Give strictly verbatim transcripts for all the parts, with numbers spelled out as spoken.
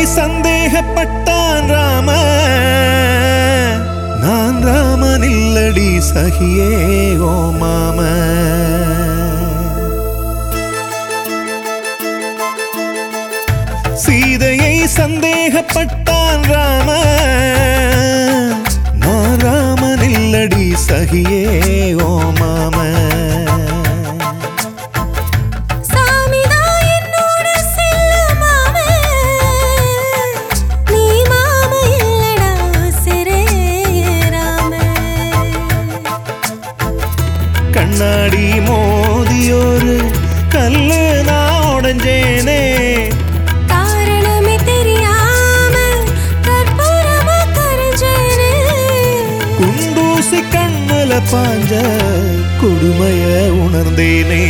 சந்தேகப்பட்டான் ராம, நான் ராமனில்லடி சகியே ஓ மாம. சீதையை சந்தேகப்பட்டான் ராம, நான் ராமனில்லடி சகியே ஓ மாம. கண்ணாடி மோதியோரு கல்லு நான் உடஞ்சேனே, காரணமே தெரியாம கற்பூரமா கரைஞ்சேனே. குண்டூசி கண்ணுல பாஞ்ச கொடுமைய உணர்ந்தேனே.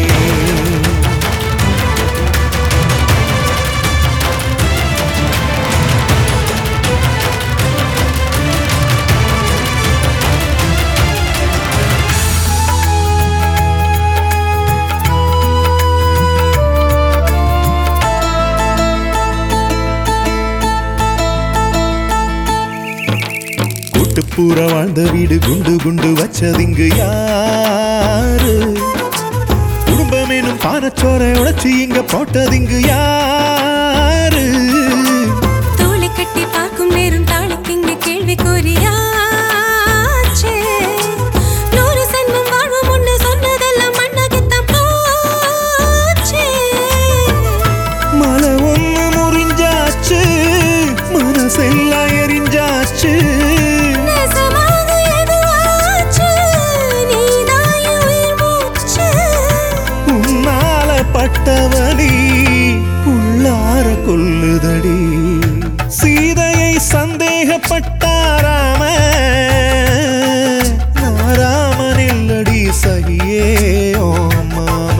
பூரா வாழ்ந்த வீடு குண்டு குண்டு வச்சதிங்கு யாரு? குடும்பமேனும் பானச்சோரை உடைச்சி இங்க போட்டதிங்கு யாரு? தோளை கட்டி பார்க்கும் நேரம் தாளுக்கு இங்க கேள்வி கூறியாச்சே. நூறு சென்மம் வாழ்வோம் ஒண்ணு சொன்னதெல்லாம் மண்ணாகத்தான் போச்சே. மலை ஒண்ணு முறிஞ்சாச்சு, மனசெல்லாம் எரிஞ்சாச்சு. பட்டவனி உள்ளார கொல்லுதடி. சீதையை சந்தேகப்பட்டாராம, ராமனில்லடி சகியே ஓ மாம.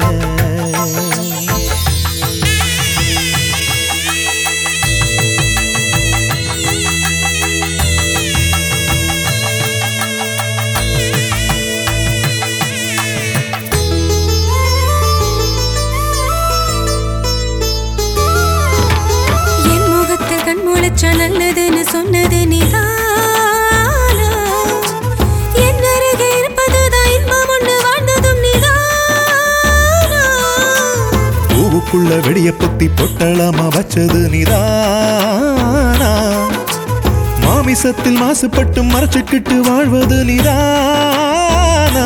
நல்லதுன்னு சொன்னது நீதானா? என் அருகே இருப்பதுதான் இன்பம் ஒண்ணு வாழ்ந்ததும் நீதானா? பூவுக்குள்ள வெடிய பொத்தி பொட்டலாமா வச்சது நீதானா? மாமிசத்தில் மாசுபட்டு மறைச்சுக்கிட்டு வாழ்வது நீதானா?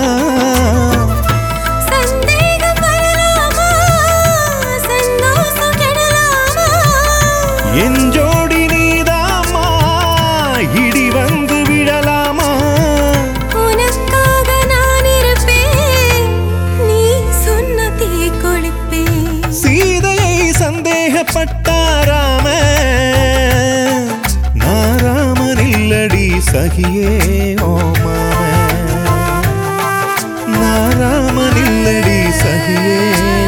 என் ஜோடி நீதாமா, இடி வந்து விழலாமா? உனக்காக நான் இருப்பேன், நீ சொன்ன தீ கொளுப்பேன். சீதையை சந்தேகப்பட்டாராம, நான் ராமனில்லடி சகியே ஓ மாம. நான் ராமனில்லடி சகியே